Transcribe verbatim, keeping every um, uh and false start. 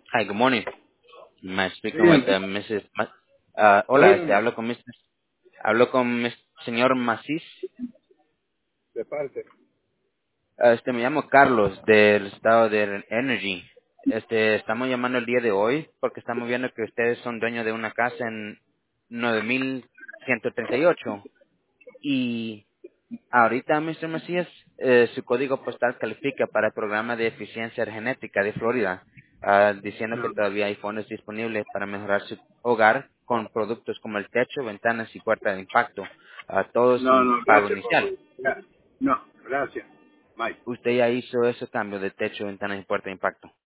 Hi, good morning. Am I Sí, speaking with uh, ent- missus Ma- ah, hola, este, dígame, hablo con mister hablo con mis- señor Macís. de parte. Ah, Este, me llamo Carlos del estado de Energy. Este, estamos llamando el día de hoy porque estamos viendo que ustedes son dueños de una casa en nueve mil ciento treinta y ocho y ahorita, mister Macías, eh, su código postal califica para el programa de eficiencia energética de Florida, ah, diciendo que No, todavía hay fondos disponibles para mejorar su hogar con productos como el techo, ventanas y puertas de impacto, ah, todo no, sin no, pago gracias inicial. por... ya. No, gracias. Bye. Usted ya hizo ese cambio de techo, ventanas y puerta de impacto.